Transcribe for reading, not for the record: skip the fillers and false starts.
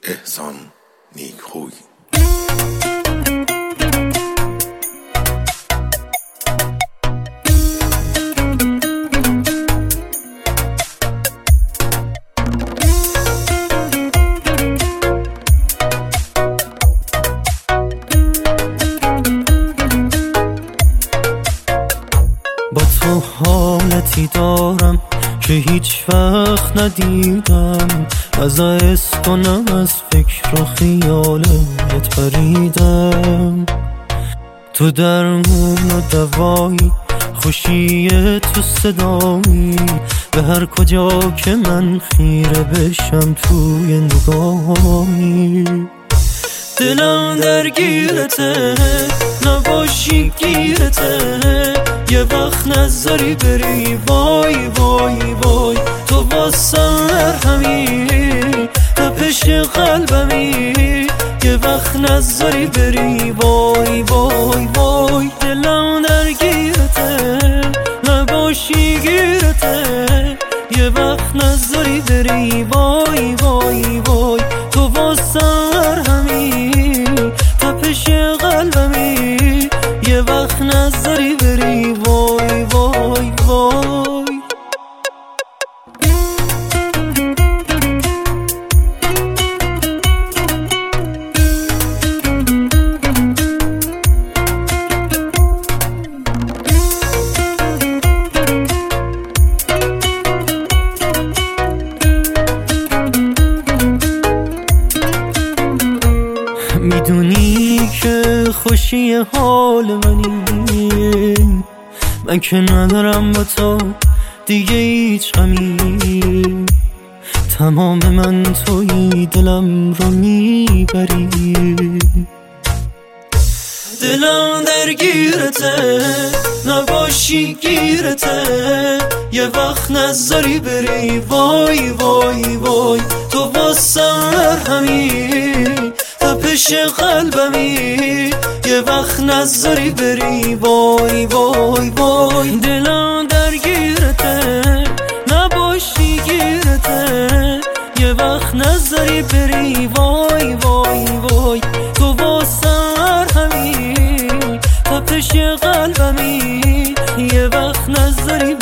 احسان نیکخوی. با تو حالتی دارم که هیچ وقت ندیدم، از کنم از فکر و خیالت پریدم. تو درمون و دوایی، خوشی تو صدایی، به هر کجا که من خیره بشم توی نگاهی. دلم درگیرته، نباشی گیرته، یه وقت نذاری بری، وای وای وای. تو واسم مرهمی، تپش قلبمی، یه وقت نذاری بری، وای وای وای. دلم درگیرته، نباشی گیرته، یه وقت نذاری بری، وای وای وای. تو واسم مرهمی، تپش قلبمی، یه وقت نذاری بری، وای وای وای. میدونی که خوشی حال منی، من که ندارم با تو دیگه هیچ غمی. تمام من توی دلم رو میبری، دلم درگیرته، نباشی گیرته، یه وقت نذاری بری، وای وای وای. تو واسم مرهمی، تپش قلبمی، یه وقت نذاری بری، وای وای وای. دلم درگیرته، نباشی گیرته، یه وقت نذاری بری، وای وای وای. تو واسم مرهمی، تپش قلبمی، یه وقت نذاری